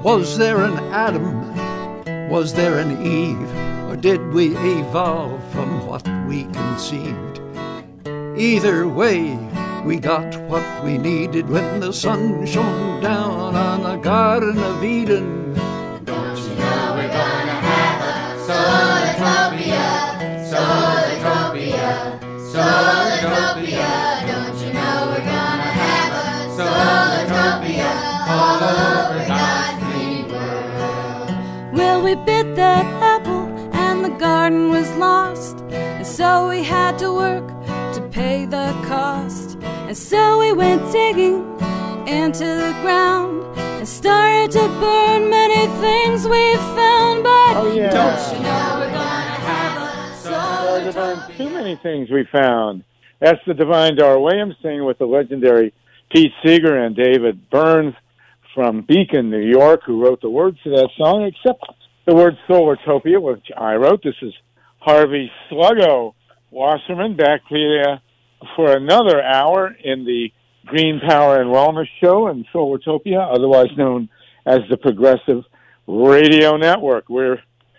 Was there an Adam? Was there an Eve? Or did we evolve from what we conceived? Either way, we got what we needed when the sun shone down on the Garden of Eden. Don't you know we're gonna have a Solartopia, Solartopia, Solartopia. Don't you know we're gonna have a Solartopia all over God's green world? Well, we bit that apple and the garden was lost, and so we had to work to pay the cost. And so we went digging into the ground and started to burn many things we found. But don't you know we're gonna have a Solartopia? Too many things we found. That's the Divine Dar Williams singing with the legendary Pete Seeger and David Burns from Beacon, New York, who wrote the words to that song, except the word Solartopia, which I wrote. This is Harvey Sluggo Wasserman back here for another hour in the Green Power and Wellness Show and Solartopia, otherwise known as the Progressive Radio Network. We're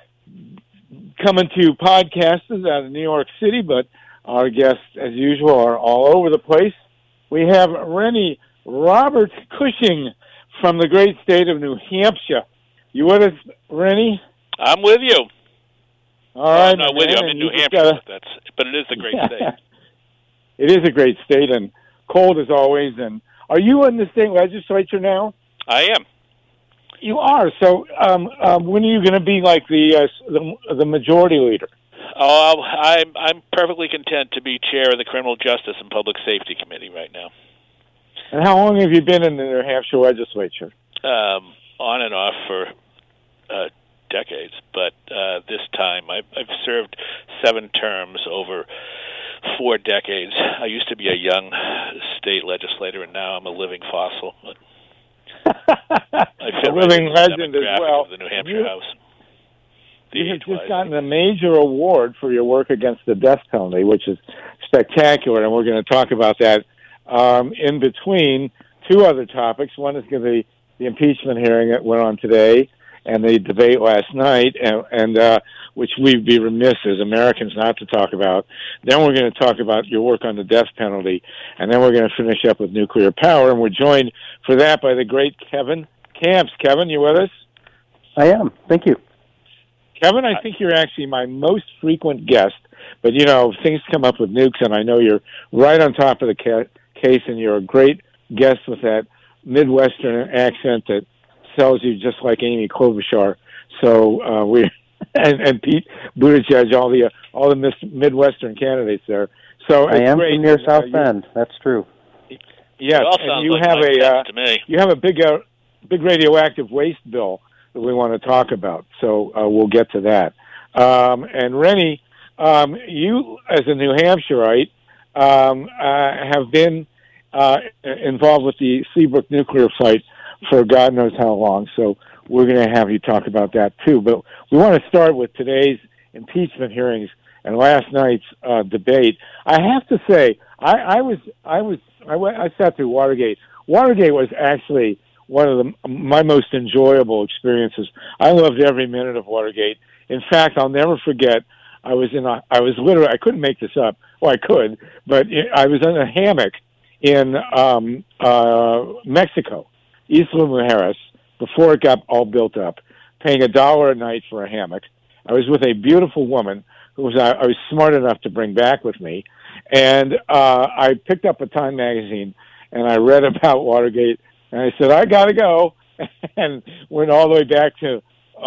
coming to podcasters out of New York City, but our guests, as usual, are all over the place. We have Rennie Robert Cushing from the great state of New Hampshire. You with us, Rennie? I'm with you. All right. I'm not with you. I'm in New Hampshire. But it is a great state. It is a great state and cold as always. And are you in the state legislature now? I am. You are. So when are you going to be like the majority leader? Oh, I'm perfectly content to be chair of the Criminal Justice and Public Safety Committee right now. And how long have you been in the New Hampshire legislature? On and off for decades, but this time I've served 7 terms over 4 decades. I used to be a young state legislator, and now I'm a living fossil. I fit a living legend as well. Of the New Hampshire House. You have just gotten a major award for your work against the death penalty, which is spectacular, and we're going to talk about that in between 2 other topics. One is going to be the impeachment hearing that went on today and the debate last night, and which we'd be remiss as Americans not to talk about. Then we're going to talk about your work on the death penalty, and then we're going to finish up with nuclear power, and we're joined for that by the great Kevin Camps. Kevin, you with us? I am. Thank you. Kevin, I think you're actually my most frequent guest, but, you know, things come up with nukes, and I know you're right on top of the case, and you're a great guest with that Midwestern accent that sells you just like Amy Klobuchar. So we and Pete Buttigieg, all the Midwestern candidates there. So I am great. From near South Bend. That's true. Yes, and you have you have a big radioactive waste bill that we want to talk about. So we'll get to that. And Rennie, you as a New Hampshireite have been involved with the Seabrook nuclear fight for God knows how long. So we're going to have you talk about that too. But we want to start with today's impeachment hearings and last night's debate. I have to say, I sat through Watergate. Watergate was actually one of my most enjoyable experiences. I loved every minute of Watergate. In fact, I'll never forget. I was literally, I couldn't make this up. Well, I could, but I was in a hammock in Mexico, Isla Mujeres, before it got all built up, paying $1 a night for a hammock. I was with a beautiful woman who I was smart enough to bring back with me, and I picked up a Time magazine and I read about Watergate, and I said, I gotta go, and went all the way back to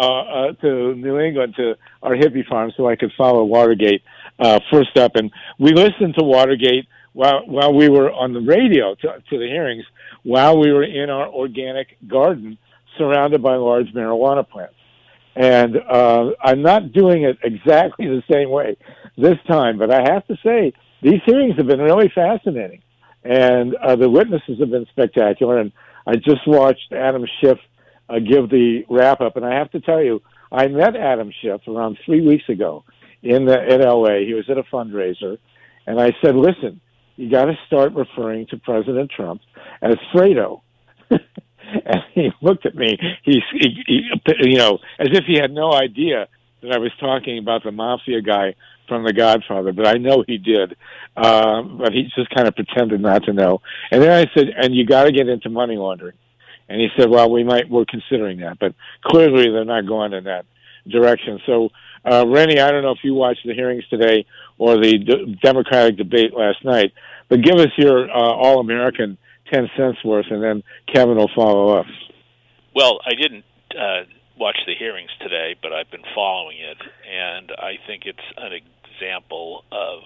New England to our hippie farm so I could follow Watergate first up. And we listened to Watergate while we were on the radio to the hearings, while we were in our organic garden surrounded by large marijuana plants. And I'm not doing it exactly the same way this time, but I have to say, these hearings have been really fascinating. And the witnesses have been spectacular. And I just watched Adam Schiff give the wrap-up. And I have to tell you, I met Adam Schiff around 3 weeks ago in L.A. He was at a fundraiser. And I said, listen, you got to start referring to President Trump as Fredo. And he looked at me, he as if he had no idea that I was talking about the mafia guy from The Godfather, but I know he did. But he just kind of pretended not to know. And then I said, and you got to get into money laundering. And he said, well, we're considering that, but clearly they're not going in that direction. So, Rennie, I don't know if you watched the hearings today or the Democratic debate last night, but give us your All-American 10 cents worth, and then Kevin will follow up. Well, I didn't watch the hearings today, but I've been following it, and I think it's an example of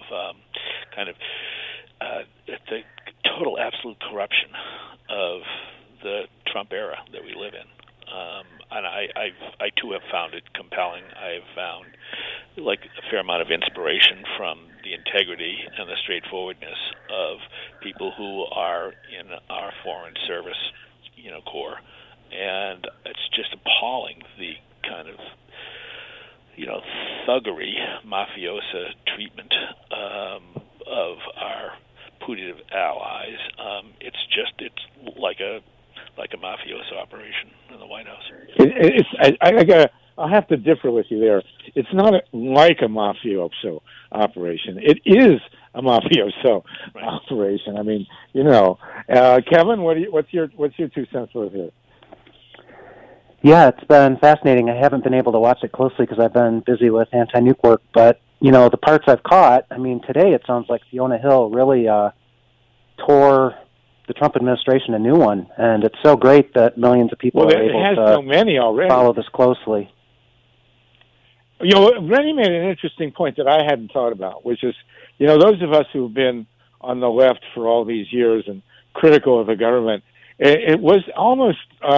the total absolute corruption of the Trump era that we live in. And I too have found it compelling. I've found like a fair amount of inspiration from the integrity and the straightforwardness of people who are in our foreign service, corps. And it's just appalling, the kind of, thuggery, mafiosa treatment of our putative allies. It's like a mafioso operation in the White House. I'll have to differ with you there. It's not like a mafioso operation. It is a mafioso operation. I mean, Kevin, what's your 2 cents worth here? Yeah, it's been fascinating. I haven't been able to watch it closely because I've been busy with anti-nuke work, but, the parts I've caught, I mean, today it sounds like Fiona Hill really tore the Trump administration a new one, and it's so great that millions of people are able to so many already. Follow this closely. Rennie made an interesting point that I hadn't thought about, which is, those of us who've been on the left for all these years and critical of the government, it was almost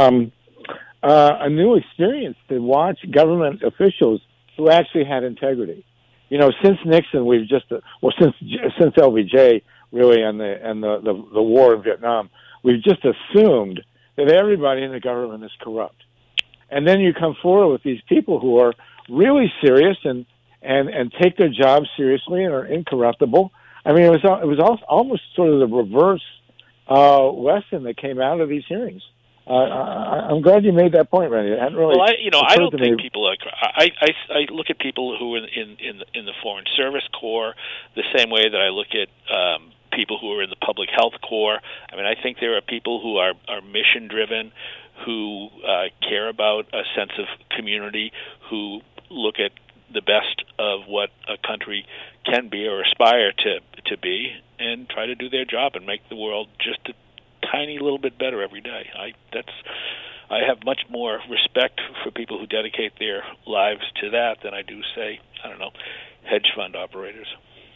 a new experience to watch government officials who actually had integrity. Since Nixon, since LBJ, really, and the war in Vietnam, we've just assumed that everybody in the government is corrupt. And then you come forward with these people who are really serious and take their jobs seriously and are incorruptible. I mean, it was almost sort of the reverse lesson that came out of these hearings. I'm glad you made that point, Randy. I don't think people are. I look at people who are in the Foreign Service Corps the same way that I look at people who are in the Public Health Corps. I mean, I think there are people who are mission driven, who care about a sense of community, who look at the best of what a country can be or aspire to be, and try to do their job and make the world just a tiny little bit better every day. I have much more respect for people who dedicate their lives to that than I do, say, hedge fund operators.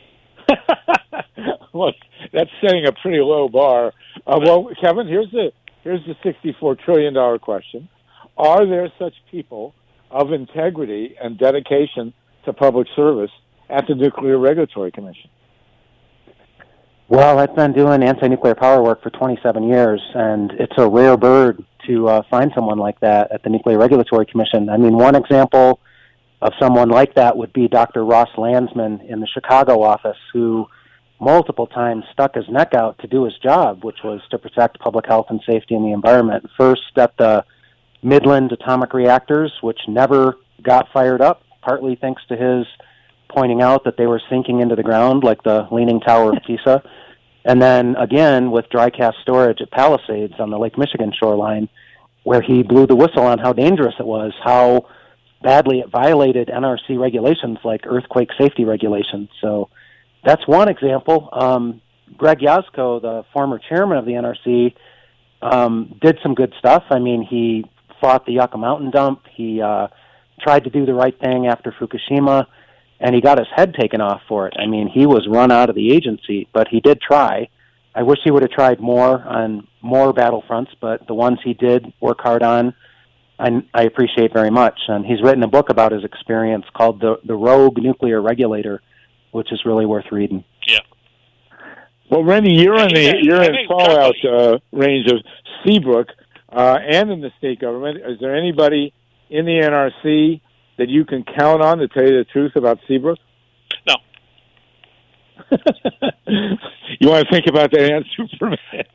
Look, that's setting a pretty low bar. Well, Kevin, here's the $64 trillion question. Are there such people of integrity and dedication to public service at the Nuclear Regulatory Commission? Well, I've been doing anti-nuclear power work for 27 years, and it's a rare bird to find someone like that at the Nuclear Regulatory Commission. I mean, one example of someone like that would be Dr. Ross Landsman in the Chicago office, who multiple times stuck his neck out to do his job, which was to protect public health and safety in the environment. First at the Midland atomic reactors, which never got fired up, partly thanks to his pointing out that they were sinking into the ground like the Leaning Tower of Pisa. And then again with dry cask storage at Palisades on the Lake Michigan shoreline, where he blew the whistle on how dangerous it was, how badly it violated NRC regulations like earthquake safety regulations. So that's one example. Greg Yazko, the former chairman of the NRC, did some good stuff. I mean, he fought the Yucca Mountain dump. He tried to do the right thing after Fukushima, and he got his head taken off for it. I mean, he was run out of the agency, but he did try. I wish he would have tried more on more battlefronts, but the ones he did work hard on, I appreciate very much. And he's written a book about his experience called The Rogue Nuclear Regulator, which is really worth reading. Yeah. Well, Randy, you're in fallout range of Seabrook and in the state government. Is there anybody in the NRC that you can count on to tell you the truth about Seabrook? No. You want to think about that answer for a minute?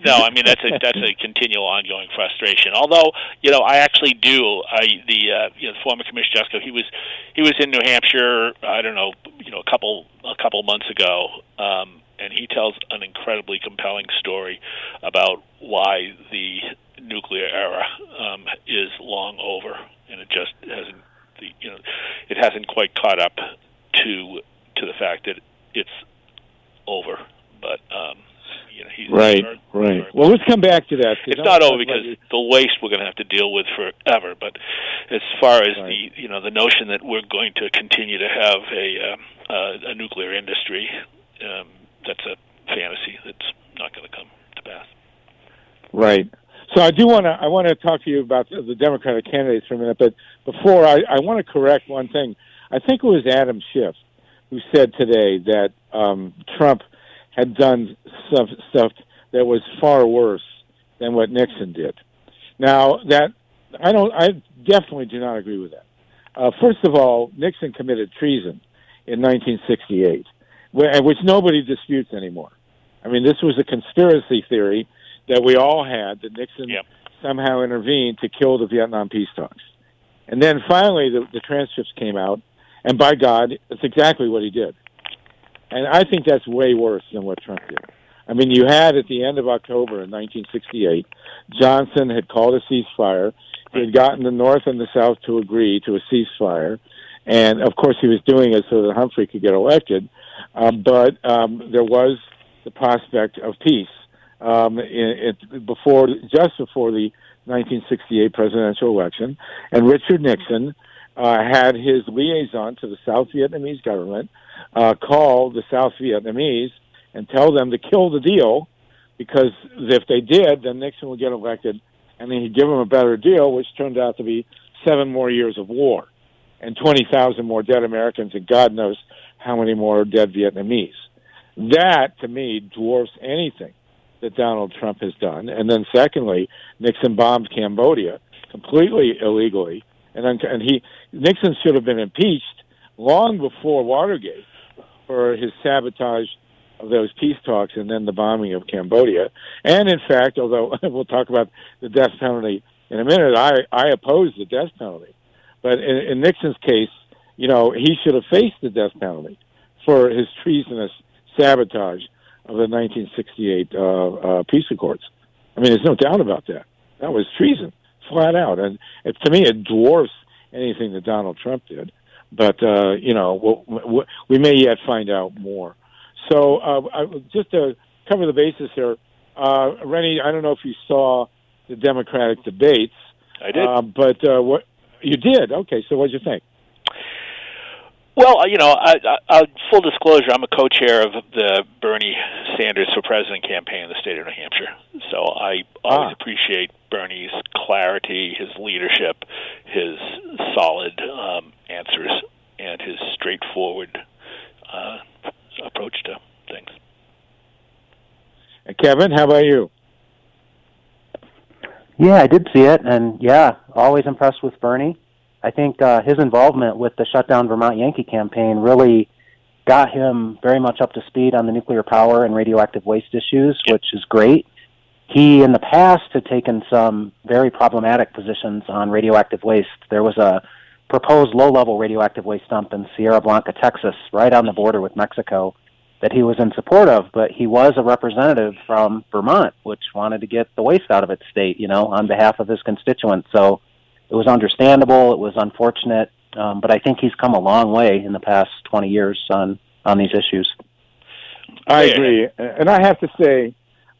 No, I mean that's a continual, ongoing frustration. Although, I actually do. The former Commissioner Jusko, he was in New Hampshire. I don't know, a couple months ago, and he tells an incredibly compelling story about why the nuclear era is long over, and it just hasn't. It hasn't quite caught up to the fact that it's over. But he's right. Well, let's come back to that. It's not over because the waste we're going to have to deal with forever. But as far as the notion that we're going to continue to have a nuclear industry, that's a fantasy that's not going to come to pass. Right. So I want to talk to you about the Democratic candidates for a minute, but before I want to correct one thing. I think it was Adam Schiff who said today that Trump had done stuff that was far worse than what Nixon did. Now I definitely do not agree with that. First of all, Nixon committed treason in 1968, which nobody disputes anymore. I mean, this was a conspiracy theory that we all had, that Nixon somehow intervened to kill the Vietnam peace talks. And then finally the transcripts came out, and by God, it's exactly what he did. And I think that's way worse than what Trump did. I mean, you had at the end of October in 1968, Johnson had called a ceasefire. He had gotten the North and the South to agree to a ceasefire. And, of course, he was doing it so that Humphrey could get elected. But there was the prospect of peace. Just before the 1968 presidential election, and Richard Nixon had his liaison to the South Vietnamese government call the South Vietnamese and tell them to kill the deal, because if they did, then Nixon would get elected, and then he'd give them a better deal, which turned out to be 7 more years of war and 20,000 more dead Americans and God knows how many more dead Vietnamese. That, to me, dwarfs anything that Donald Trump has done. And then secondly, Nixon bombed Cambodia completely illegally. Nixon should have been impeached long before Watergate for his sabotage of those peace talks and then the bombing of Cambodia. And in fact, although we'll talk about the death penalty in a minute, I oppose the death penalty. But in Nixon's case, he should have faced the death penalty for his treasonous sabotage of the 1968 peace accords. I mean, there's no doubt about that. That was treason, flat out. And to me, it dwarfs anything that Donald Trump did. But, we may yet find out more. So just to cover the bases here, Rennie, I don't know if you saw the Democratic debates. I did. But what you did? Okay, so what did you think? Well, full disclosure, I'm a co-chair of the Bernie Sanders for President campaign in the state of New Hampshire. So I always appreciate Bernie's clarity, his leadership, his solid answers, and his straightforward approach to things. And Kevin, how about you? Yeah, I did see it, and always impressed with Bernie. I think his involvement with the Shutdown Vermont Yankee campaign really got him very much up to speed on the nuclear power and radioactive waste issues, which is great. He, in the past, had taken some very problematic positions on radioactive waste. There was a proposed low-level radioactive waste dump in Sierra Blanca, Texas, right on the border with Mexico, that he was in support of, but he was a representative from Vermont, which wanted to get the waste out of its state, on behalf of his constituents. So it was understandable. It was unfortunate, but I think he's come a long way in the past 20 years on these issues. I agree, and I have to say,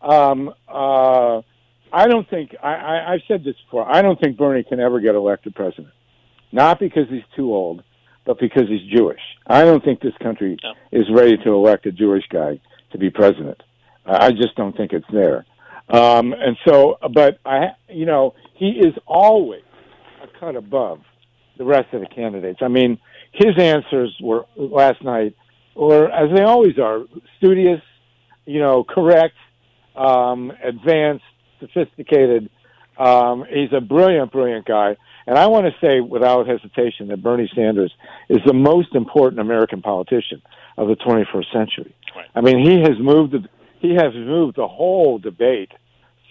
I don't think I've said this before. I don't think Bernie can ever get elected president, not because he's too old, but because he's Jewish. I don't think this country is ready to elect a Jewish guy to be president. I just don't think it's there. And so, but he is always a cut above the rest of the candidates. I mean, his answers were last night, or as they always are, studious, correct, advanced, sophisticated. He's a brilliant guy. And I want to say without hesitation that Bernie Sanders is the most important American politician of the 21st century. Right. I mean, he has moved the whole debate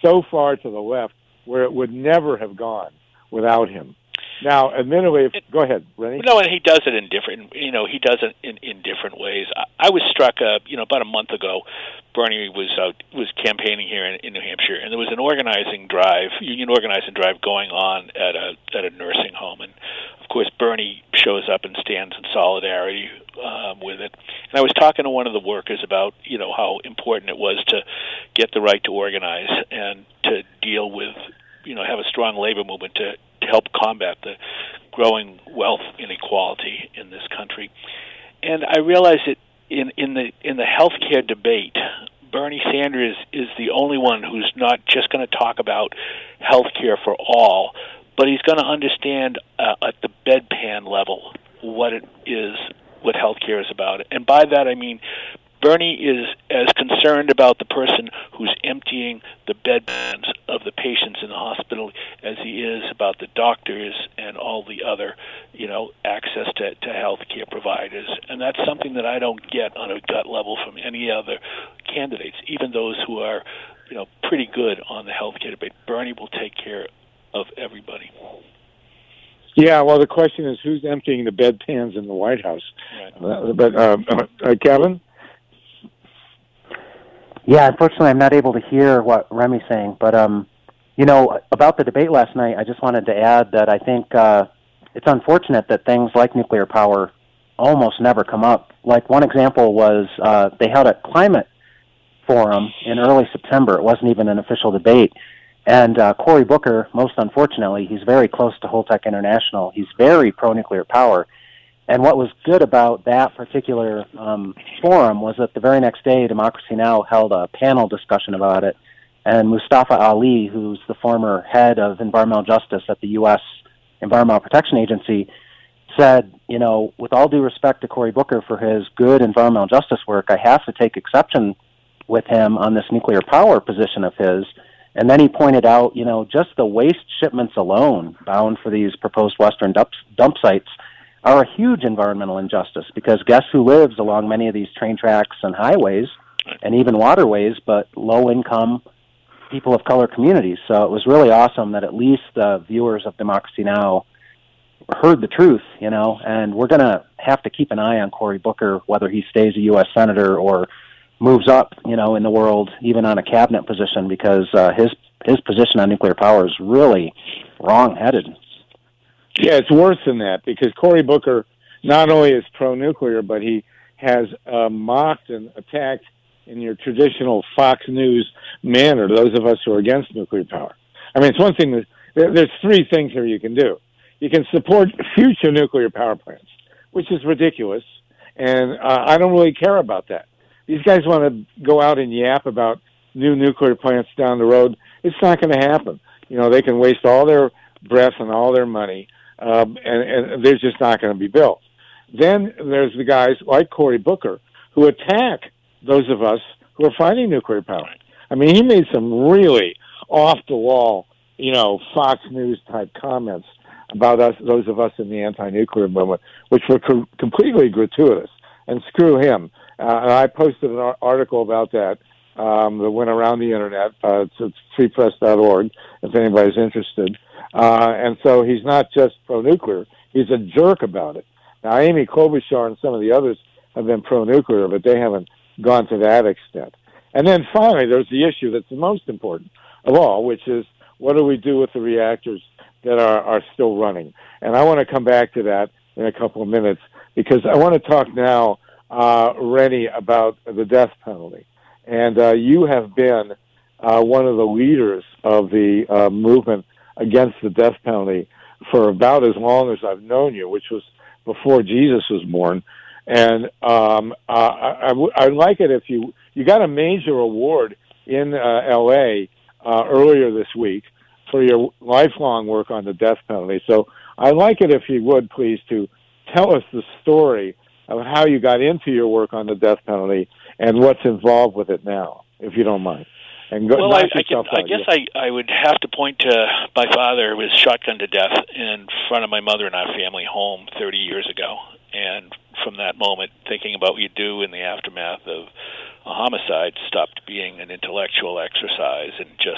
so far to the left where it would never have gone without him. Now, admittedly, go ahead, Rennie. No, and he does it in different, he does it in different ways. I was struck, about a month ago, Bernie was campaigning here in New Hampshire, and there was an union organizing drive going on at a nursing home, and of course Bernie shows up and stands in solidarity with it. And I was talking to one of the workers about, how important it was to get the right to organize and to deal with, have a strong labor movement to help combat the growing wealth inequality in this country. And I realize that in the healthcare debate, Bernie Sanders is the only one who's not just going to talk about healthcare for all, but he's going to understand at the bedpan level what it is, what healthcare is about. And by that I mean Bernie is as concerned about the person who's emptying the bedpans of the patients in the hospital as he is about the doctors and all the other, access to health care providers. And that's something that I don't get on a gut level from any other candidates, even those who are, pretty good on the health care debate. Bernie will take care of everybody. Yeah, well, the question is who's emptying the bedpans in the White House? Right. But Kevin? Yeah, unfortunately, I'm not able to hear what Remy's saying. But, about the debate last night, I just wanted to add that I think it's unfortunate that things like nuclear power almost never come up. Like one example was they held a climate forum in early September. It wasn't even an official debate. And Cory Booker, most unfortunately, he's very close to Holtec International. He's very pro-nuclear power. And what was good about that particular forum was that the very next day, Democracy Now! Held a panel discussion about it. And Mustafa Ali, who's the former head of environmental justice at the U.S. Environmental Protection Agency, said, with all due respect to Cory Booker for his good environmental justice work, I have to take exception with him on this nuclear power position of his. And then he pointed out, just the waste shipments alone bound for these proposed Western dump sites are a huge environmental injustice because guess who lives along many of these train tracks and highways and even waterways, but low-income people of color communities. So it was really awesome that at least the viewers of Democracy Now! Heard the truth, and we're going to have to keep an eye on Cory Booker, whether he stays a U.S. Senator or moves up, in the world, even on a cabinet position, because his position on nuclear power is really wrong-headed. Yeah, it's worse than that because Cory Booker not only is pro-nuclear, but he has mocked and attacked in your traditional Fox News manner those of us who are against nuclear power. I mean, it's one thing that there's three things here you can do. You can support future nuclear power plants, which is ridiculous, and I don't really care about that. These guys want to go out and yap about new nuclear plants down the road. It's not going to happen. They can waste all their breath and all their money, and they're just not going to be built. Then there's the guys like Cory Booker who attack those of us who are fighting nuclear power. I mean, he made some really off-the-wall, Fox News-type comments about us, those of us in the anti-nuclear movement, which were completely gratuitous. And screw him. And I posted an article about that that went around the internet. It's freepress.org if anybody's interested. And so he's not just pro-nuclear; he's a jerk about it. Now, Amy Klobuchar and some of the others have been pro-nuclear, but they haven't gone to that extent. And then finally, there's the issue that's the most important of all, which is what do we do with the reactors that are still running? And I want to come back to that in a couple of minutes because I want to talk now, Rennie, about the death penalty. And you have been one of the leaders of the movement against the death penalty for about as long as I've known you, which was before Jesus was born. And I'd like it if you got a major award in L.A. Earlier this week for your lifelong work on the death penalty. So I'd like it if you would, please, to tell us the story of how you got into your work on the death penalty and what's involved with it now, if you don't mind. And go, well, I guess I would have to point to my father who was shotgunned to death in front of my mother and our family home 30 years ago. And from that moment, thinking about what you do in the aftermath of a homicide stopped being an intellectual exercise and just became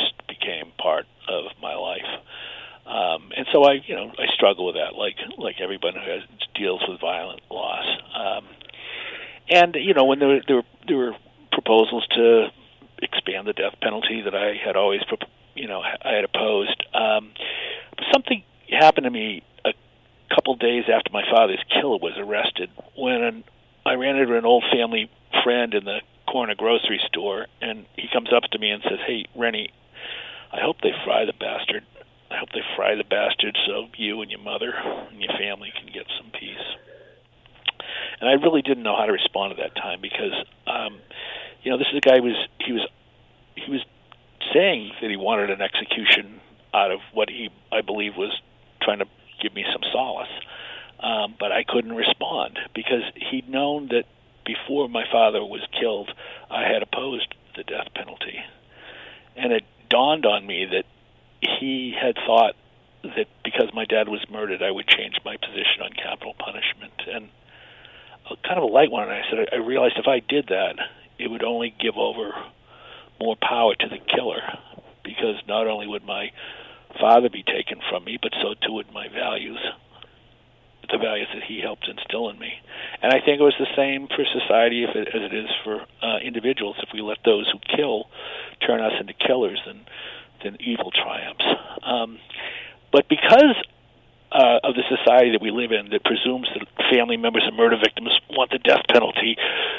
became part of my life. And so I struggle with that, like everyone who deals with violent loss. And when there were proposals to expand the death penalty that I had always, I had opposed. Something happened to me a couple days after my father's killer was arrested when I ran into an old family friend in the corner grocery store, and he comes up to me and says, "Hey, Rennie, I hope they fry the bastard. I hope they fry the bastard so you and your mother and your family can get some peace." And I really didn't know how to respond at that time because, this is a guy he was saying that he wanted an execution out of what I believe was trying to give me some solace. But I couldn't respond because he'd known that before my father was killed, I had opposed the death penalty. And it dawned on me that he had thought that because my dad was murdered, I would change my position on capital punishment. And kind of a light one, and I said, I realized if I did that, it would only give over more power to the killer, because not only would my father be taken from me, but so too would my values, the values that he helped instill in me. And I think it was the same for society as it is for individuals. If we let those who kill turn us into killers, then evil triumphs. But because of the society that we live in that presumes that family members of murder victims want the death penalty,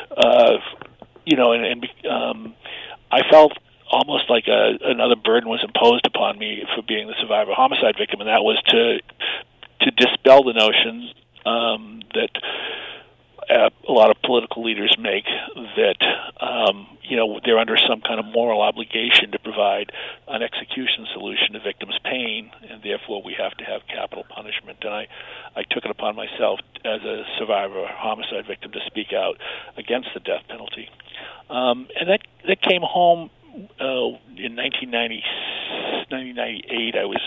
I felt almost like another burden was imposed upon me for being the survivor homicide victim, and that was to dispel the notion that a lot of political leaders make that they're under some kind of moral obligation to provide an execution solution to victims' pain, and therefore we have to have capital punishment. And I took it upon myself as a survivor homicide victim to speak out against the death penalty. And that came home in 1998. I was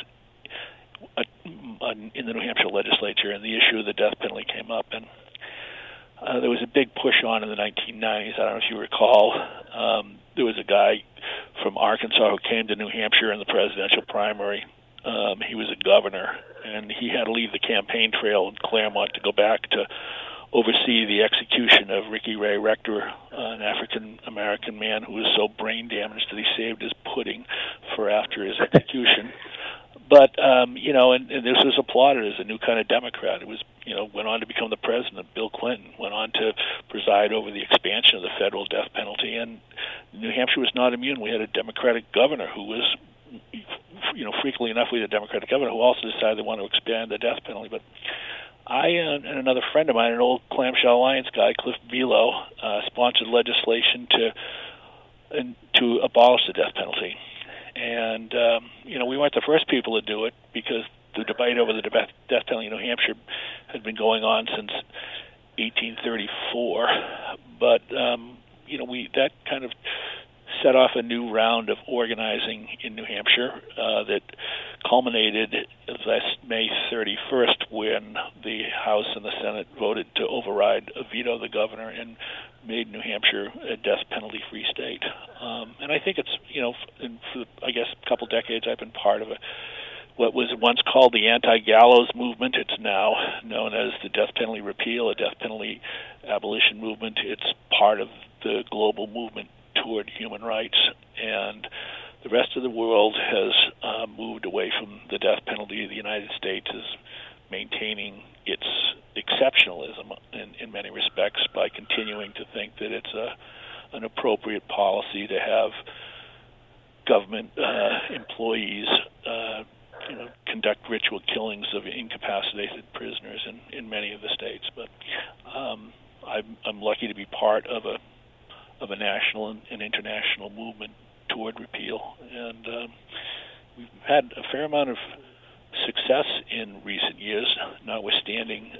in the New Hampshire legislature, and the issue of the death penalty came up, and there was a big push on in the 1990s. I don't know if you recall. There was a guy from Arkansas who came to New Hampshire in the presidential primary. He was a governor, and he had to leave the campaign trail in Claremont to go back to oversee the execution of Ricky Ray Rector, an African-American man who was so brain damaged that he saved his pudding for after his execution. But, and this was applauded as a new kind of Democrat. It was, went on to become the president. Bill Clinton went on to preside over the expansion of the federal death penalty. And New Hampshire was not immune. We had a Democratic governor who was, frequently enough, we had a Democratic governor who also decided they wanted to expand the death penalty. But I and another friend of mine, an old Clamshell Alliance guy, Cliff Velo, sponsored legislation to abolish the death penalty. And, we weren't the first people to do it because the debate over the death penalty in New Hampshire had been going on since 1834. But, that kind of set off a new round of organizing in New Hampshire that culminated last May 31st when the House and the Senate voted to override a veto of the governor and made New Hampshire a death penalty-free state. And I think it's, for, I guess, a couple decades I've been part of what was once called the anti-gallows movement. It's now known as the death penalty repeal, a death penalty abolition movement. It's part of the global movement toward human rights, and the rest of the world has moved away from the death penalty. The United States is maintaining its exceptionalism in many respects by continuing to think that it's an appropriate policy to have government employees conduct ritual killings of incapacitated prisoners in many of the states. But I'm lucky to be part of a national and international movement toward repeal, and we've had a fair amount of success in recent years, notwithstanding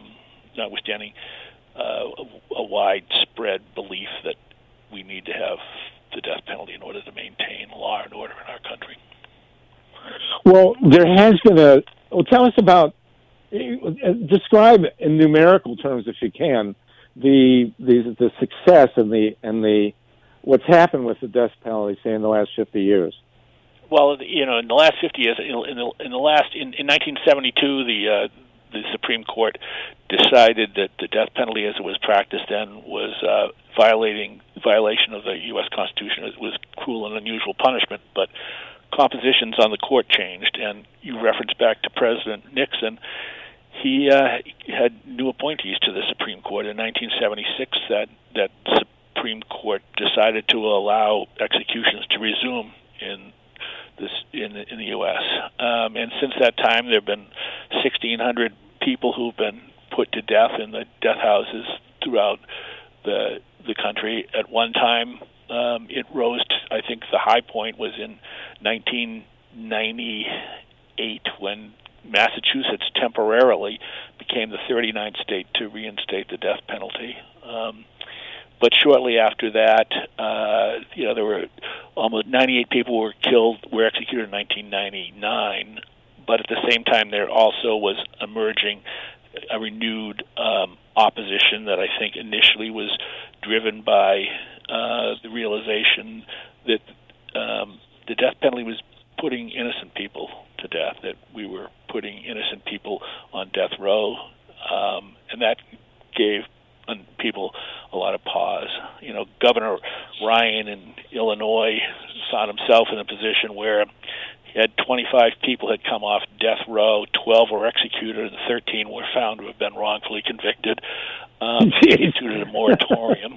a widespread belief that we need to have the death penalty in order to maintain law and order in our country. Well, there has been tell us about, describe in numerical terms, if you can, the success and the what's happened with the death penalty, say, in the last 50 years. Well, in the last 50 years, in 1972, the Supreme Court decided that the death penalty, as it was practiced then, was violation of the U.S. Constitution. It was cruel and unusual punishment, but compositions on the court changed, and you referenced back to President Nixon. He had new appointees to the Supreme Court in 1976. That Supreme Court decided to allow executions to resume in the U.S. And since that time, there have been 1,600 people who've been put to death in the death houses throughout the country. At one time, it rose to, I think the high point was in 1998 when Massachusetts temporarily became the 39th state to reinstate the death penalty. But shortly after that, there were almost 98 people were executed in 1999. But at the same time, there also was emerging a renewed opposition that I think initially was driven by the realization that the death penalty was putting innocent people to death, that we were putting innocent people on death row, and that gave people a lot of pause. Governor Ryan in Illinois found himself in a position where he had 25 people had come off death row, 12 were executed, and 13 were found to have been wrongfully convicted. He instituted a moratorium.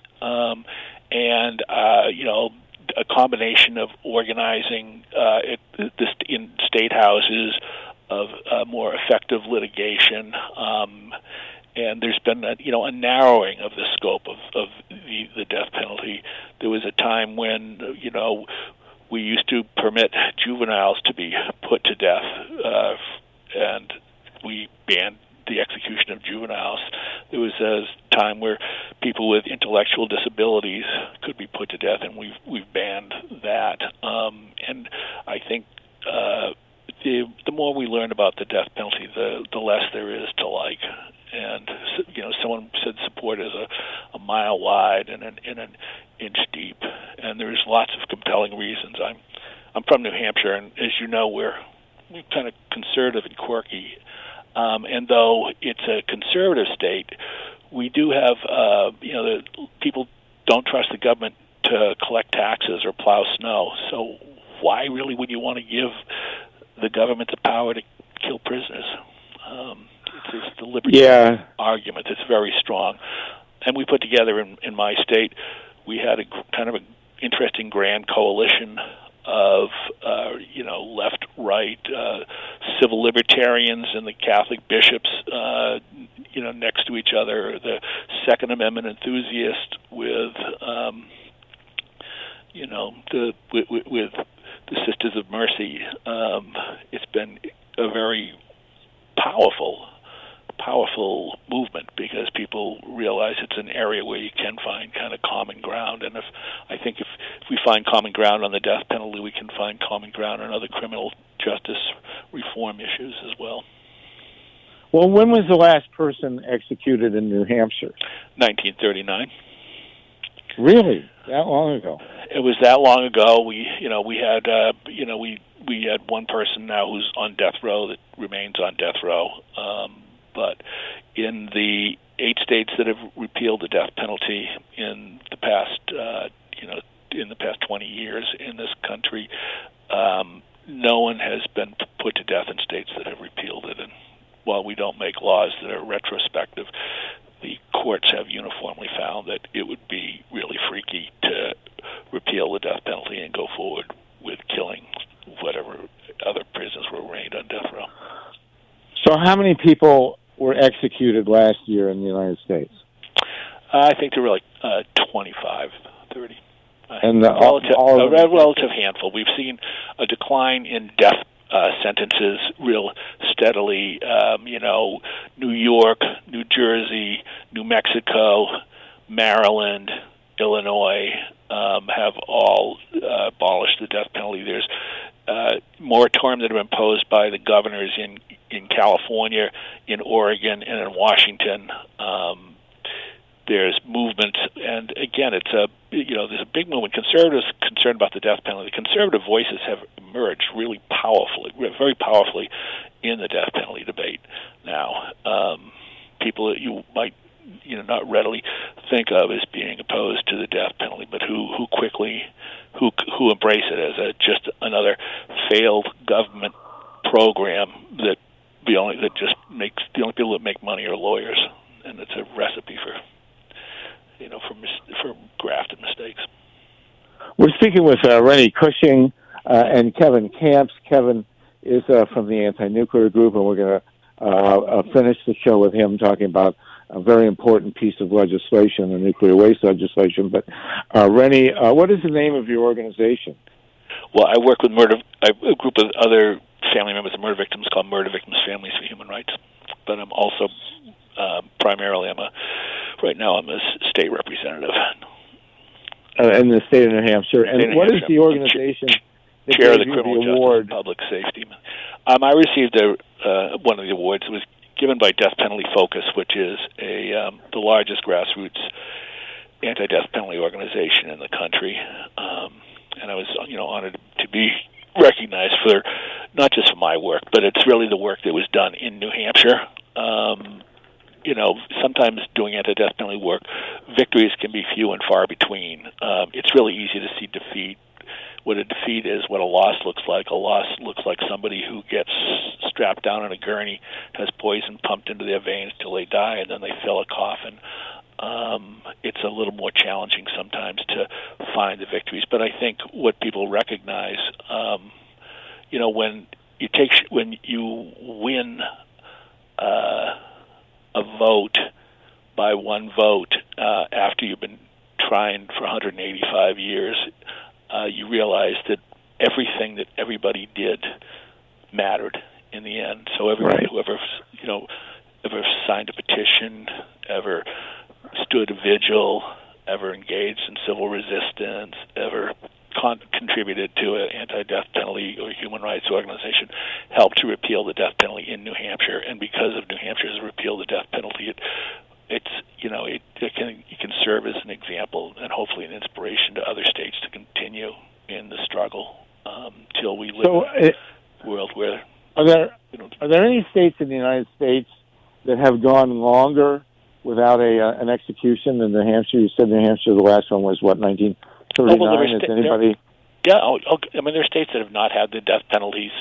A combination of organizing in state houses, of more effective litigation, and there's been a narrowing of the scope of the death penalty. There was a time when we used to permit juveniles to be put to death, and we banned the execution of juveniles. There was a time where people with intellectual disabilities could be put to death, and we've banned that. And I think the more we learn about the death penalty, the less there is to like. And someone said support is a mile wide and an inch deep, and there's lots of compelling reasons. I'm from New Hampshire, and as you know, we're kind of conservative and quirky. And though it's a conservative state, we do have the people don't trust the government to collect taxes or plow snow. So why really would you want to give the government the power to kill prisoners? It's the liberty argument that's very strong. And we put together in my state, we had a kind of an interesting grand coalition of left, right, civil libertarians and the Catholic bishops, next to each other, the Second Amendment enthusiast with with the Sisters of Mercy. It's been a very powerful movement because people realize it's an area where you can find kind of common ground. And if we find common ground on the death penalty, we can find common ground on other criminal justice reform issues as well. Well, when was the last person executed in New Hampshire? 1939. Really? That long ago? It was that long ago. We had one person now who's on death row that remains on death row. But in the 8 states that have repealed the death penalty in the past, in the past 20 years in this country, no one has been put to death in states that have repealed it. And while we don't make laws that are retrospective, the courts have uniformly found that it would be really freaky to repeal the death penalty and go forward with killing whatever other prisoners were arraigned on death row. So how many people were executed last year in the United States? I think there were like 25, 30. And a relative handful. We've seen a decline in death sentences real steadily. New York, New Jersey, New Mexico, Maryland, Illinois have all abolished the death penalty. There's moratoriums that are imposed by the governors in California, in Oregon, and in Washington. there's movements, and again, it's there's a big movement. Conservatives concerned about the death penalty. Conservative voices have emerged really powerfully, very powerfully, in the death penalty debate now. People that you might not readily think of as being opposed to the death penalty, but who quickly embrace it as just another failed government program that the only people that make money are lawyers, and it's a recipe for graft and mistakes. We're speaking with Rennie Cushing and Kevin Camps. Kevin is from the Anti-Nuclear Group, and we're going to finish the show with him talking about a very important piece of legislation, the nuclear waste legislation. But Rennie, what is the name of your organization? Well, I work with a group of other family members of murder victims called Murder Victims Families for Human Rights. But I'm also primarily right now I'm a state representative. In the state of New Hampshire. And what is the organization that Chair of the gave you Criminal the award? Justice and Public Safety. I received one of the awards. It was given by Death Penalty Focus, which is the largest grassroots anti-death penalty organization in the country. And I was honored to be recognized for not just for my work, but it's really the work that was done in New Hampshire. Sometimes doing anti-death penalty work, victories can be few and far between. It's really easy to see defeat. What a defeat is, what a loss looks like. A loss looks like somebody who gets strapped down in a gurney, has poison pumped into their veins till they die, and then they fill a coffin. It's a little more challenging sometimes to find the victories. But I think what people recognize, when you win a vote by one vote after you've been trying for 185 years, you realize that everything that everybody did mattered in the end. So everybody who ever signed a petition, ever stood a vigil, ever engaged in civil resistance, ever contributed to an anti-death penalty or human rights organization, helped to repeal the death penalty in New Hampshire. And because of New Hampshire's repeal of the death penalty, it can serve as an example and hopefully an inspiration to other states to continue in the struggle till we live in a world where... Are there any states in the United States that have gone longer without an execution than New Hampshire? You said New Hampshire, the last one was, 1939? Is anybody... there are states that have not had the death penalties.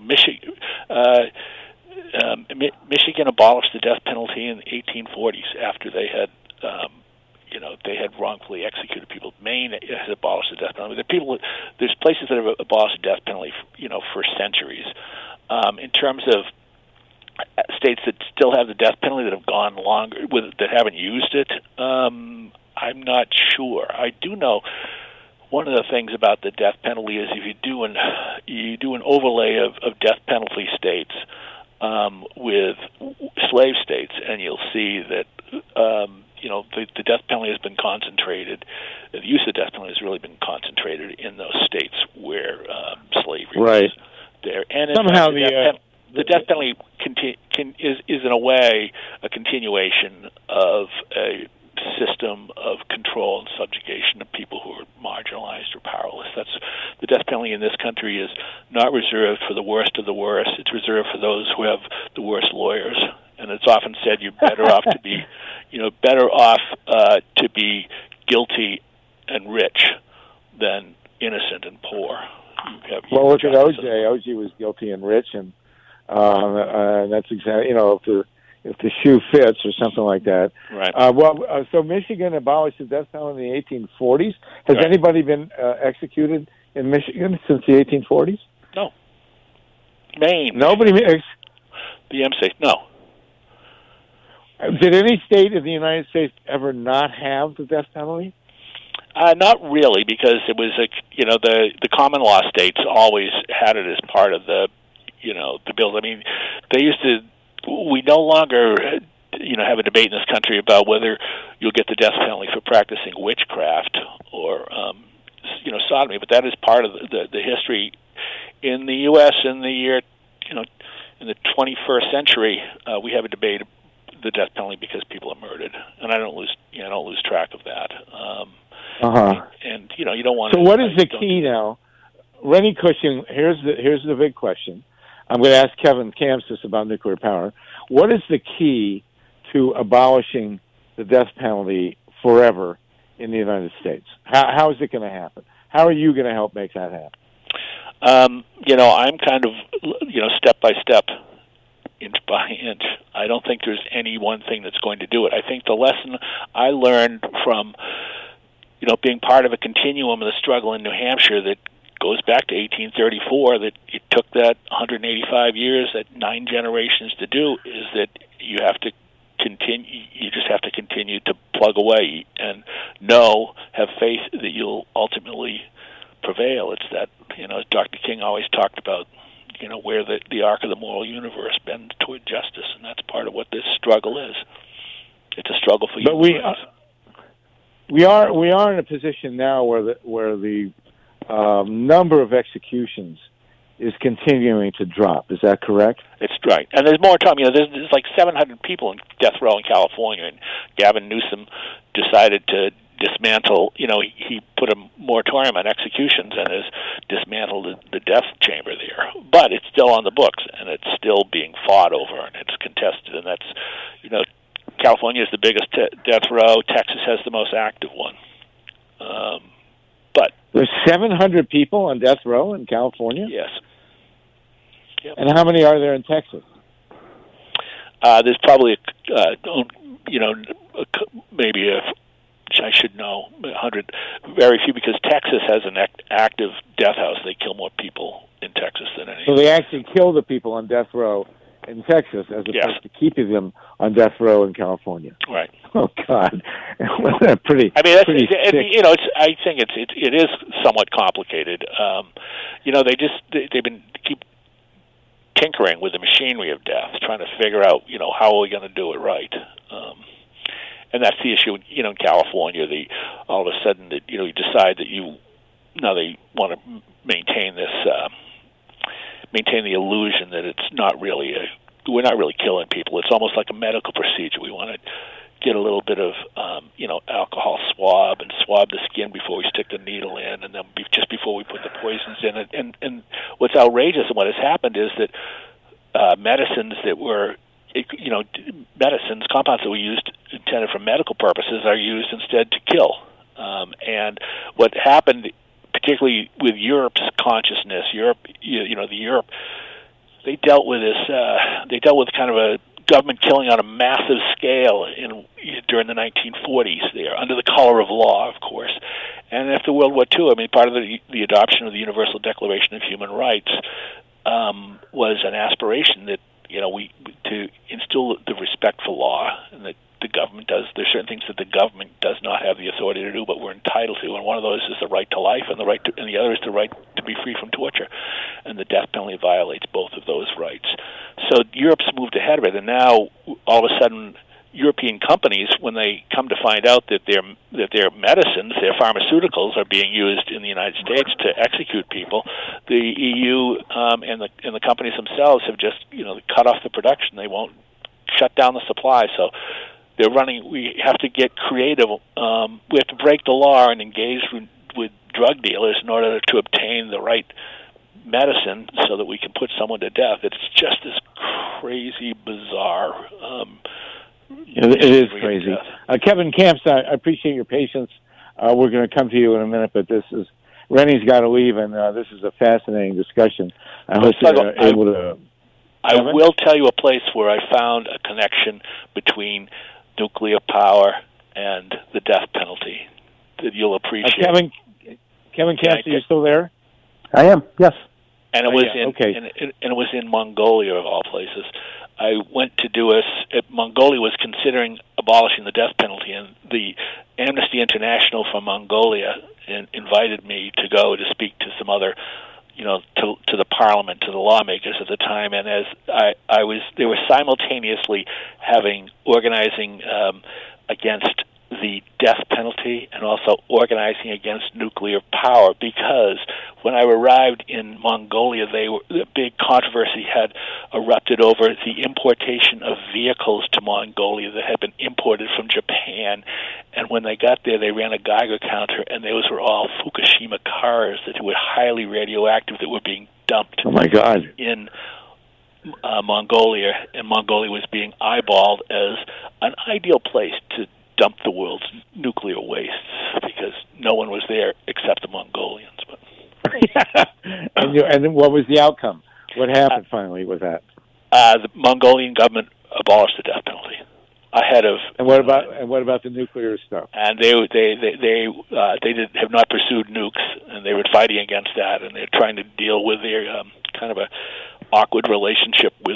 Michigan abolished the death penalty in the 1840s after they had, wrongfully executed people. Maine has abolished the death penalty. There's places that have abolished the death penalty, for centuries. In terms of states that still have the death penalty that have gone longer, that haven't used it, I'm not sure. I do know one of the things about the death penalty is if you do an overlay of death penalty states with slave states, and you'll see that the death penalty has been concentrated. The use of the death penalty has really been concentrated in those states where slavery was there. And somehow the death penalty is in a way a continuation of a system of control and subjugation of people who are marginalized or powerless. That's the death penalty in this country is not reserved for the worst of the worst. It's reserved for those who have the worst lawyers. And it's often said you're better off to be guilty and rich than innocent and poor. Well, look at O.J. O.J. was guilty and rich, and that's exactly if the shoe fits or something like that. Right. So Michigan abolished the death penalty in the 1840s. Has anybody been executed in Michigan since the 1840s? No. Maine. Nobody. The M state. No. Did any state in the United States ever not have the death penalty? Not really, because it was the common law states always had it as part of the bills. I mean, they used to. We no longer have a debate in this country about whether you'll get the death penalty for practicing witchcraft or sodomy, but that is part of the history in the U.S. in the year in the 21st century. We have a debate the death penalty because people are murdered, and I don't lose track of that. And you don't want. So what is the key now? Rennie Cushing, here's the big question. I'm going to ask Kevin Kamsas about nuclear power. What is the key to abolishing the death penalty forever in the United States? How is it going to happen? How are you going to help make that happen? I'm kind of, step by step, inch by inch. I don't think there's any one thing that's going to do it. I think the lesson I learned from, being part of a continuum of the struggle in New Hampshire that goes back to 1834, that it took that 185 years, that 9 generations to do, is that you have to continue. You just have to continue to plug away and have faith that you'll ultimately prevail. It's that, as Dr. King always talked about, where the arc of the moral universe bends toward justice, and that's part of what this struggle is. It's a struggle for you. But we are in a position now where the number of executions is continuing to drop. Is that correct? It's right. And there's more time. There's like 700 people in death row in California, and Gavin Newsom decided to dismantle, he put a moratorium on executions and has dismantled the death chamber there. But it's still on the books, and it's still being fought over, and it's contested. And that's, California is the biggest death row. Texas has the most active one. But there's 700 people on death row in California? Yes. Yep. And how many are there in Texas? There's probably, maybe I should know, 100, very few, because Texas has an active death house. They kill more people in Texas than any. So they actually kill the people on death row in Texas as opposed to keeping them on death row in California. Right. Oh God, pretty. I mean, pretty I think it is somewhat complicated. They've been keep tinkering with the machinery of death, trying to figure out, how are we going to do it right. And that's the issue, in California. All of a sudden, that you decide that they want to maintain the illusion that it's not really we're not really killing people. It's almost like a medical procedure. We want to get a little bit of alcohol swab and swab the skin before we stick the needle in, and then just before we put the poisons in. And what's outrageous and what has happened is that medicines that were compounds that were intended for medical purposes are used instead to kill. And what happened, particularly with Europe's consciousness, Europe, they dealt with this. They dealt with kind of a government killing on a massive scale during the 1940s. There, under the color of law, of course. And after World War II, part of the adoption of the Universal Declaration of Human Rights was an aspiration that to instill the respect for law, and that the government does. There's certain things that the government does not have the authority to do, but we're entitled to. And one of those is the right to life, and the other is the right to be free from torture. And the death penalty violates both of those rights. So Europe's moved ahead of it, and now all of a sudden, European companies, when they come to find out that their medicines, their pharmaceuticals, are being used in the United States to execute people, the EU and the companies themselves have just cut off the production. They won't shut down the supply. So they're running. We have to get creative. We have to break the law and engage with drug dealers in order to obtain the right medicine so that we can put someone to death. It's just this crazy, bizarre. It is crazy. Kevin Kamps, I appreciate your patience. We're going to come to you in a minute, but Rennie's got to leave, and this is a fascinating discussion. I hope you're able to. I will tell you a place where I found a connection between nuclear power and the death penalty that you'll appreciate. Kevin Kamps, are you still there? I am. Yes. And it was it was in Mongolia, of all places. I went to Mongolia was considering abolishing the death penalty, and the Amnesty International from Mongolia invited me to go to speak to some other, to the parliament, to the lawmakers at the time. And as they were simultaneously organizing against the death penalty and also organizing against nuclear power, because when I arrived in Mongolia, the big controversy had erupted over the importation of vehicles to Mongolia that had been imported from Japan. And when they got there, they ran a Geiger counter, and those were all Fukushima cars that were highly radioactive that were being dumped. Oh my God! In Mongolia, and Mongolia was being eyeballed as an ideal place to dump the world's nuclear wastes because no one was there except the Mongolians. But and what was the outcome? What happened finally with that? The Mongolian government abolished the death penalty ahead of. And what about the nuclear stuff? And they have not pursued nukes, and they were fighting against that, and they're trying to deal with their kind of a awkward relationship with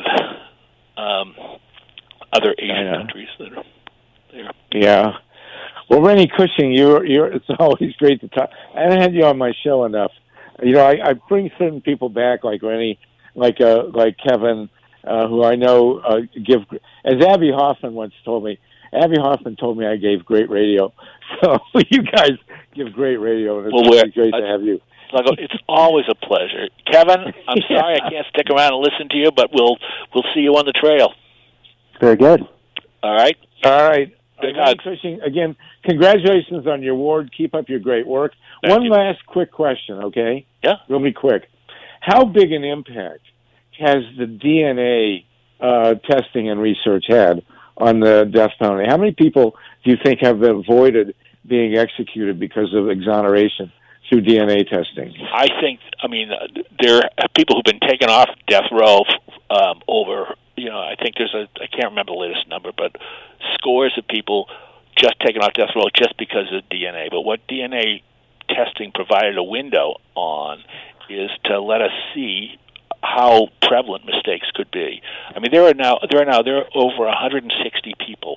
other Asian countries that are there. Yeah. Well, Rennie Cushing, it's always great to talk. I haven't had you on my show enough. I bring certain people back like Rennie, like Kevin, who I know give. As Abby Hoffman once told me, I gave great radio. So you guys give great radio, and it's really great to have you. It's always a pleasure, Kevin. I'm sorry I can't stick around and listen to you, but we'll see you on the trail. Very good. All right. Big Cushing, again, congratulations on your award. Keep up your great work. One last quick question, okay? Yeah. Really quick. How big an impact has the DNA testing and research had on the death penalty? How many people do you think have avoided being executed because of exoneration through DNA testing? There are people who've been taken off death row over, I think I can't remember the latest number, but scores of people just taken off death row just because of DNA. But what DNA testing provided a window on is to let us see how prevalent mistakes could be. There are over 160 people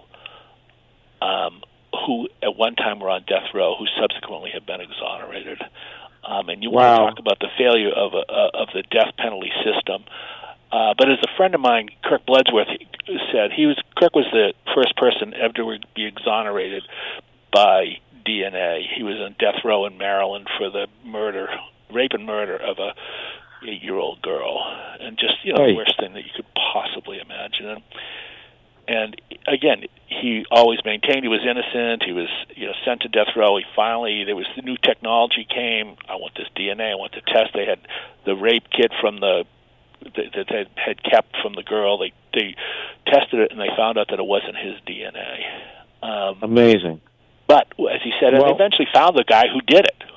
who at one time were on death row who subsequently have been exonerated. And you want to talk about the failure of the death penalty system. But as a friend of mine, Kirk Bloodsworth, said, Kirk was the first person ever to be exonerated by DNA. He was on death row in Maryland for the rape and murder of a 8-year-old girl, and just the worst thing that you could possibly imagine. And again, he always maintained he was innocent. He was sent to death row. There was the new technology came. I want this DNA. I want the test. They had the rape kit from that they had kept from the girl. They tested it, and they found out that it wasn't his DNA. Amazing. But as he said, and they eventually found the guy who did it.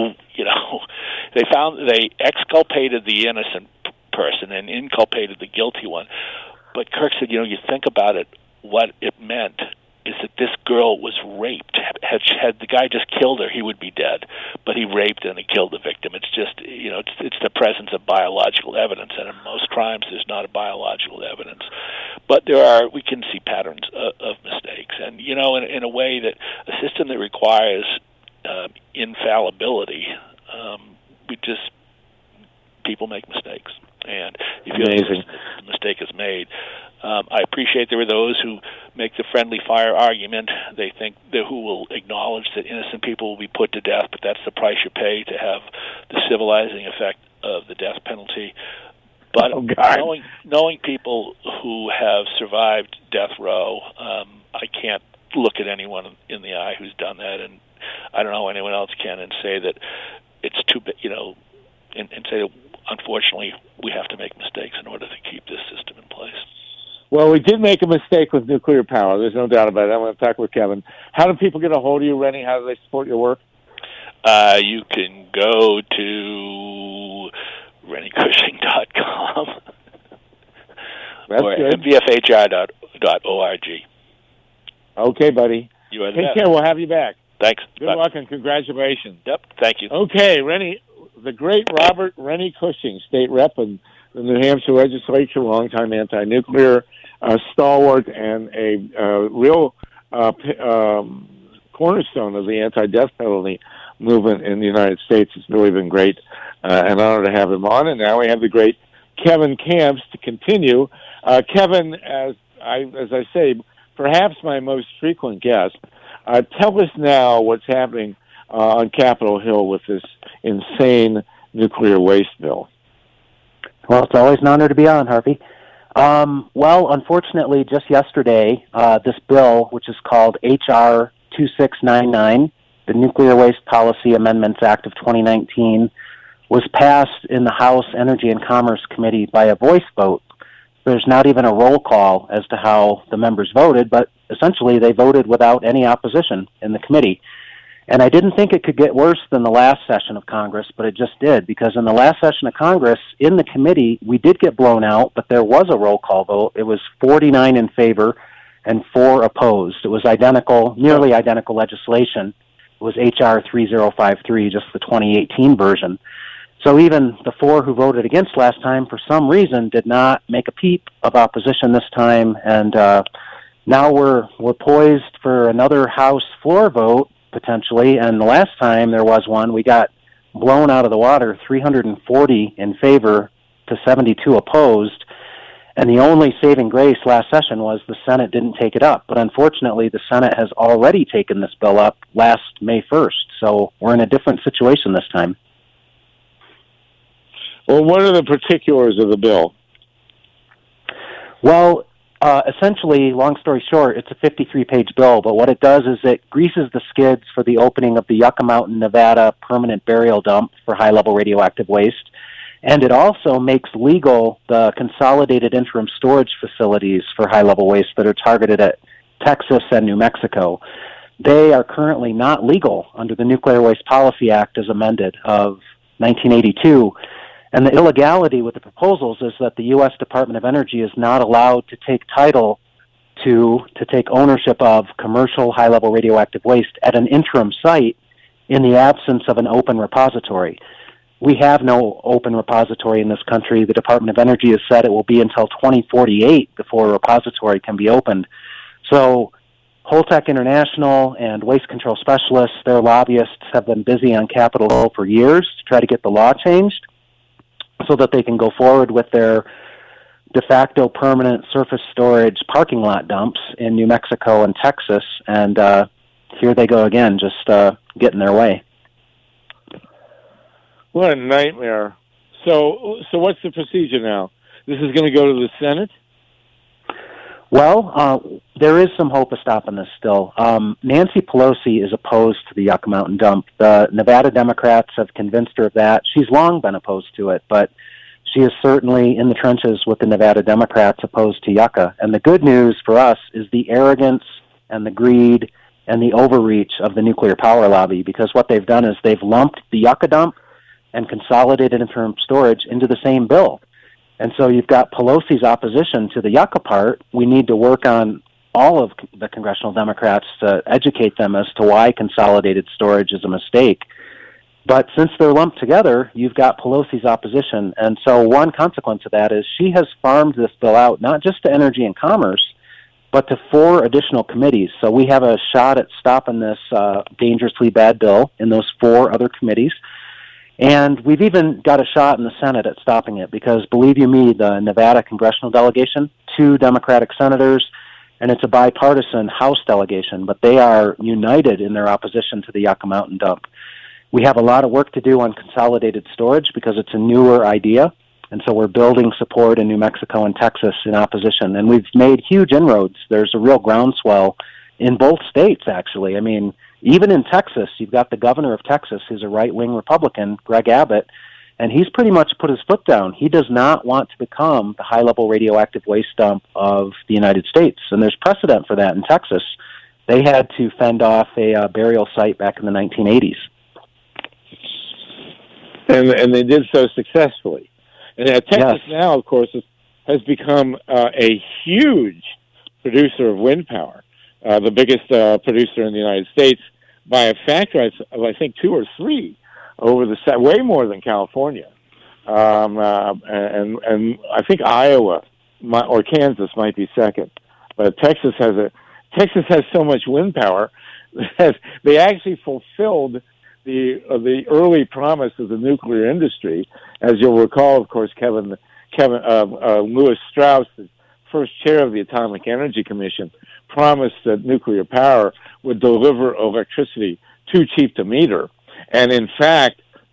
They exculpated the innocent person and inculpated the guilty one. But Kirk said, you think about it, what it meant is that this girl was raped. Had the guy just killed her, he would be dead. But he raped and he killed the victim. It's just, it's the presence of biological evidence. And in most crimes, there's not a biological evidence. But we can see patterns of mistakes. And, in a way that a system that requires infallibility, people make mistakes. And if the mistake is made, I appreciate there are those who make the friendly fire argument. They think who will acknowledge that innocent people will be put to death, but that's the price you pay to have the civilizing effect of the death penalty. But knowing people who have survived death row, I can't look at anyone in the eye who's done that, and I don't know how anyone else can, and say that it's too big, and say that unfortunately we have to make mistakes in order to keep this system in place. Well, we did make a mistake with nuclear power. There's no doubt about it. I'm going to talk with Kevin. How do people get a hold of you, Rennie? How do they support your work? You can go to RennieCushing.com or mvfhi.org. Okay, buddy. You are the Take care. We'll have you back. Thanks. Good luck and congratulations. Yep. Thank you. Okay, Rennie, the great Robert Rennie Cushing, state rep in the New Hampshire legislature, longtime anti-nuclear stalwart, and a real cornerstone of the anti-death penalty movement in the United States. It's really been great, an honor to have him on. And now we have the great Kevin Kamps to continue. Kevin, as I say, perhaps my most frequent guest. Tell us now what's happening on Capitol Hill with this insane nuclear waste bill. Well, it's always an honor to be on, Harvey. Well, unfortunately, just yesterday, this bill, which is called H.R. 2699, the Nuclear Waste Policy Amendments Act of 2019, was passed in the House Energy and Commerce Committee by a voice vote. There's not even a roll call as to how the members voted, but essentially they voted without any opposition in the committee. And I didn't think it could get worse than the last session of Congress, but it just did, because in the last session of Congress, in the committee, we did get blown out, but there was a roll call vote. It was 49 in favor and 4 opposed. It was nearly identical legislation. It was H.R. 3053, just the 2018 version. So even the 4 who voted against last time, for some reason, did not make a peep of opposition this time, and now we're poised for another House floor vote, potentially, and the last time there was one, we got blown out of the water, 340 in favor to 72 opposed, and the only saving grace last session was the Senate didn't take it up. But unfortunately, the Senate has already taken this bill up last May 1st, so we're in a different situation this time. Well, what are the particulars of the bill? Well, essentially, long story short, it's a 53-page bill, but what it does is it greases the skids for the opening of the Yucca Mountain, Nevada permanent burial dump for high-level radioactive waste, and it also makes legal the consolidated interim storage facilities for high-level waste that are targeted at Texas and New Mexico. They are currently not legal under the Nuclear Waste Policy Act as amended of 1982, and the illegality with the proposals is that the U.S. Department of Energy is not allowed to take title to take ownership of commercial high-level radioactive waste at an interim site in the absence of an open repository. We have no open repository in this country. The Department of Energy has said it will be until 2048 before a repository can be opened. So Holtec International and Waste Control Specialists, their lobbyists, have been busy on Capitol Hill for years to try to get the law changed so that they can go forward with their de facto permanent surface storage parking lot dumps in New Mexico and Texas, and here they go again, just getting their way. What a nightmare. So what's the procedure now? This is going to go to the Senate? Well, there is some hope of stopping this still. Nancy Pelosi is opposed to the Yucca Mountain dump. The Nevada Democrats have convinced her of that. She's long been opposed to it, but she is certainly in the trenches with the Nevada Democrats opposed to Yucca. And the good news for us is the arrogance and the greed and the overreach of the nuclear power lobby, because what they've done is they've lumped the Yucca dump and consolidated interim storage into the same bill. And so you've got Pelosi's opposition to the Yucca part. We need to work on all of the congressional Democrats to educate them as to why consolidated storage is a mistake. But since they're lumped together, you've got Pelosi's opposition. And so one consequence of that is she has farmed this bill out, not just to Energy and Commerce, but to 4 additional committees. So we have a shot at stopping this dangerously bad bill in those 4 other committees. And we've even got a shot in the Senate at stopping it because, believe you me, the Nevada congressional delegation, 2 Democratic senators, and it's a bipartisan House delegation, but they are united in their opposition to the Yucca Mountain dump. We have a lot of work to do on consolidated storage because it's a newer idea, and so we're building support in New Mexico and Texas in opposition. And we've made huge inroads. There's a real groundswell in both states, actually. I mean, even in Texas, you've got the governor of Texas, who's a right-wing Republican, Greg Abbott, and he's pretty much put his foot down. He does not want to become the high-level radioactive waste dump of the United States, and there's precedent for that in Texas. They had to fend off a burial site back in the 1980s. And they did so successfully. And Texas now, of course, has become a huge producer of wind power, the biggest producer in the United States by a factor of, I think, 2 or 3 over the way more than California. And I think Iowa or Kansas might be second. But Texas has so much wind power that they actually fulfilled the early promise of the nuclear industry. As you'll recall, of course, Lewis Strauss, the first chair of the Atomic Energy Commission, promised that nuclear power would deliver electricity too cheap to meter. And in fact,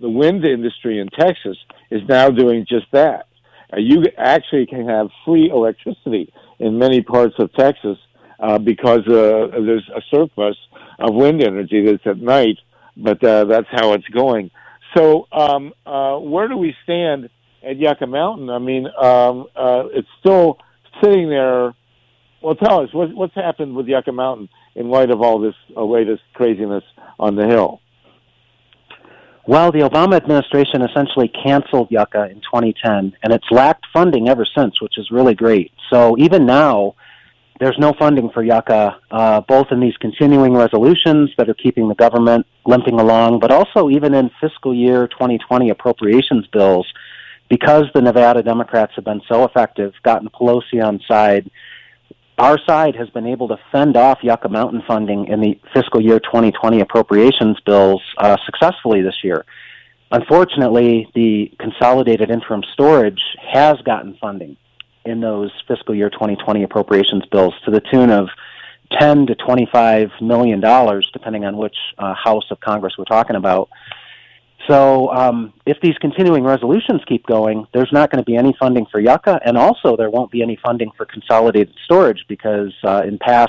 the wind industry in Texas is now doing just that. You actually can have free electricity in many parts of Texas because there's a surplus of wind energy that's at night, but that's how it's going. So where do we stand at Yucca Mountain? I mean, it's still sitting there. Well, tell us, what's happened with Yucca Mountain in light of all this latest craziness on the Hill? Well, the Obama administration essentially canceled Yucca in 2010, and it's lacked funding ever since, which is really great. So even now, there's no funding for Yucca, both in these continuing resolutions that are keeping the government limping along, but also even in fiscal year 2020 appropriations bills, because the Nevada Democrats have been so effective, gotten Pelosi on side. Our side has been able to fend off Yucca Mountain funding in the fiscal year 2020 appropriations bills successfully this year. Unfortunately, the Consolidated Interim Storage has gotten funding in those fiscal year 2020 appropriations bills to the tune of $10 to $25 million, depending on which House of Congress we're talking about. So if these continuing resolutions keep going, there's not going to be any funding for Yucca, and also there won't be any funding for consolidated storage because in past,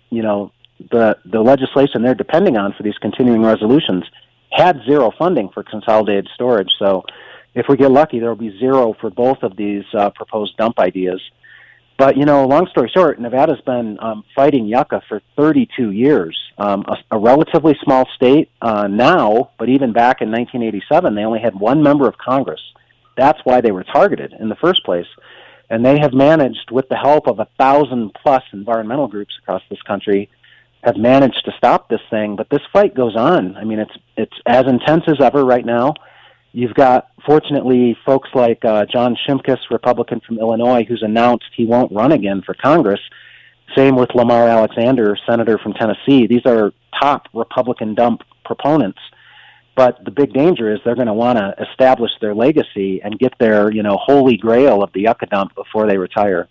the legislation they're depending on for these continuing resolutions had zero funding for consolidated storage. So if we get lucky, there will be zero for both of these proposed dump ideas. But, long story short, Nevada's been fighting Yucca for 32 years. A relatively small state now, but even back in 1987, they only had one member of Congress. That's why they were targeted in the first place. And they have managed, with the help of 1,000-plus environmental groups across this country, have managed to stop this thing. But this fight goes on. I mean, it's as intense as ever right now. You've got, fortunately, folks like John Shimkus, Republican from Illinois, who's announced he won't run again for Congress. Same with Lamar Alexander, senator from Tennessee. These are top Republican dump proponents. But the big danger is they're going to want to establish their legacy and get their, holy grail of the Yucca dump before they retire.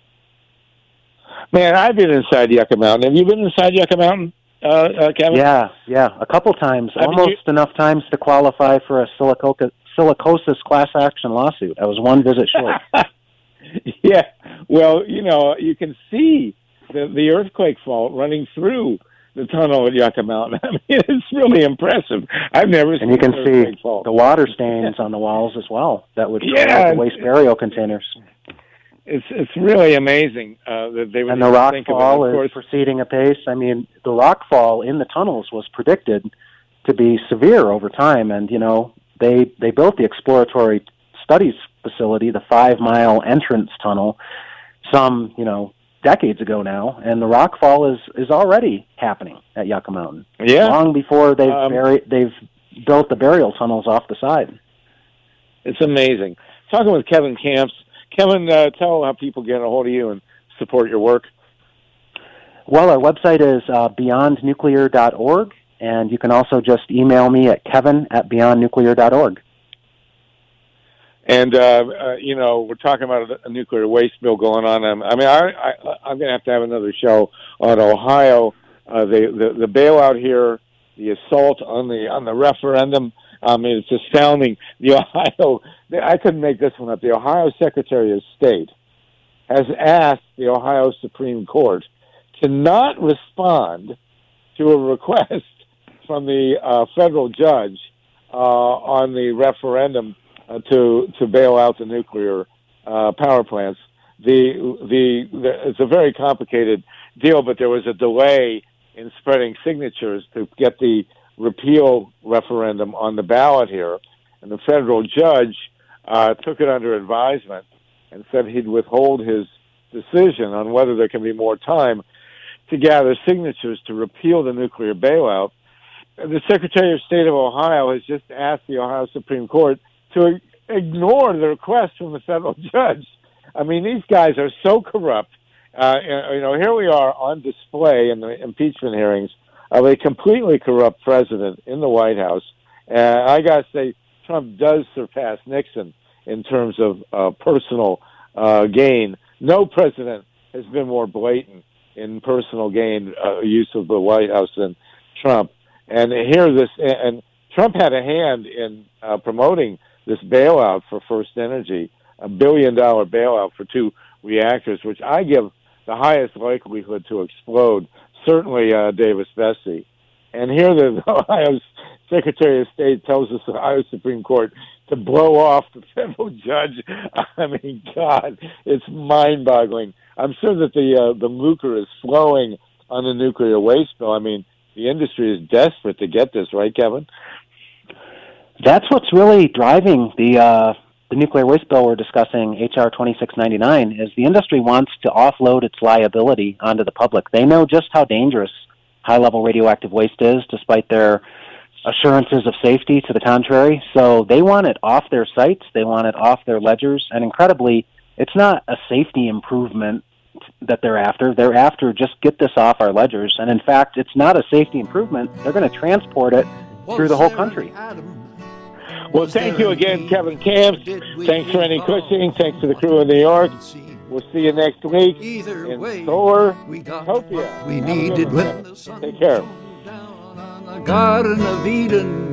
Man, I've been inside Yucca Mountain. Have you been inside Yucca Mountain? Kevin? Yeah, a couple times, almost enough times to qualify for a silicosis class action lawsuit. I was one visit short. Yeah, well, you can see the earthquake fault running through the tunnel at Yucca Mountain. I mean, it's really impressive. I've never seen an earthquake fault. And you can see fault. the water stains on the walls as well. That would the waste burial containers. It's really amazing that they would. And the rock fall is proceeding apace. I mean, the rock fall in the tunnels was predicted to be severe over time, and they built the exploratory studies facility, the 5-mile entrance tunnel, some decades ago now, and the rock fall is already happening at Yucca Mountain. Yeah, long before they've built the burial tunnels off the side. It's amazing. Talking with Kevin Kamps. Kevin, tell how people get a hold of you and support your work. Well, our website is beyondnuclear.org, and you can also just email me at kevin@beyondnuclear.org. And, we're talking about a nuclear waste bill going on. I'm going to have another show on Ohio. The bailout here, the assault on the referendum. I mean, it's astounding. I couldn't make this one up. The Ohio Secretary of State has asked the Ohio Supreme Court to not respond to a request from the federal judge on the referendum to bail out the nuclear power plants. It's a very complicated deal, but there was a delay in spreading signatures to get the repeal referendum on the ballot here, and the federal judge took it under advisement and said he'd withhold his decision on whether there can be more time to gather signatures to repeal the nuclear bailout. The Secretary of State of Ohio has just asked the Ohio Supreme Court to ignore the request from the federal judge. I mean, these guys are so corrupt. Here we are on display in the impeachment hearings of a completely corrupt president in the White House. I got to say, Trump does surpass Nixon in terms of personal gain. No president has been more blatant in personal gain use of the White House than Trump. And here and Trump had a hand in promoting this bailout for First Energy, $1 billion bailout for 2 reactors, which I give the highest likelihood to explode, certainly Davis Vesey. And here the Ohio Secretary of State tells us the Ohio Supreme Court to blow off the federal judge. I mean, God, it's mind-boggling. I'm sure that the lucre is flowing on the nuclear waste bill. I mean, the industry is desperate to get this, right, Kevin? That's what's really driving the nuclear waste bill we're discussing, H.R. 2699, is the industry wants to offload its liability onto the public. They know just how dangerous high-level radioactive waste is, despite their assurances of safety to the contrary. So they want it off their sites, they want it off their ledgers, and incredibly, it's not a safety improvement that they're after. They're after just get this off our ledgers. And in fact, it's not a safety improvement. They're going to transport it through the whole country. Well, thank you again, Kevin Camps. Thanks for Rennie Cushing. Thanks to the crew in New York. We'll see you next week in Solar-topia. We needed when the sun Take care. shone down on the Garden of Eden.